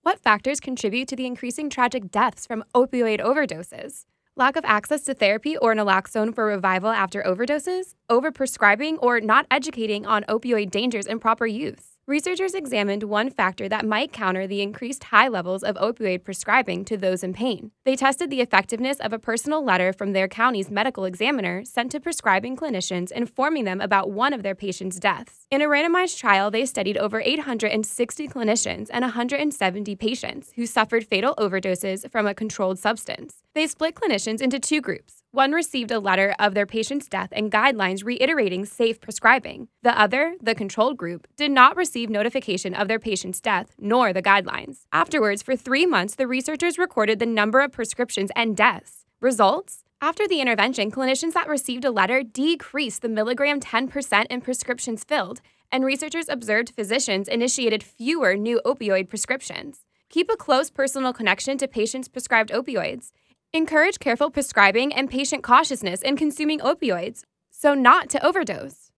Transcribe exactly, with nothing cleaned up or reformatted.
What factors contribute to the increasing tragic deaths from opioid overdoses? Lack of access to therapy or naloxone for revival after overdoses, overprescribing, or not educating on opioid dangers and proper use. Researchers examined one factor that might counter the increased high levels of opioid prescribing to those in pain. They tested the effectiveness of a personal letter from their county's medical examiner sent to prescribing clinicians informing them about one of their patients' deaths. In a randomized trial, they studied over eight hundred sixty clinicians and one hundred seventy patients who suffered fatal overdoses from a controlled substance. They split clinicians into two groups. One received a letter of their patient's death and guidelines reiterating safe prescribing. The other, the controlled group, did not receive notification of their patient's death nor the guidelines. Afterwards, for three months, the researchers recorded the number of prescriptions and deaths. Results? After the intervention, clinicians that received a letter decreased the milligram ten percent in prescriptions filled, and researchers observed physicians initiated fewer new opioid prescriptions. Keep a close personal connection to patients prescribed opioids. Encourage careful prescribing and patient cautiousness in consuming opioids, so not to overdose.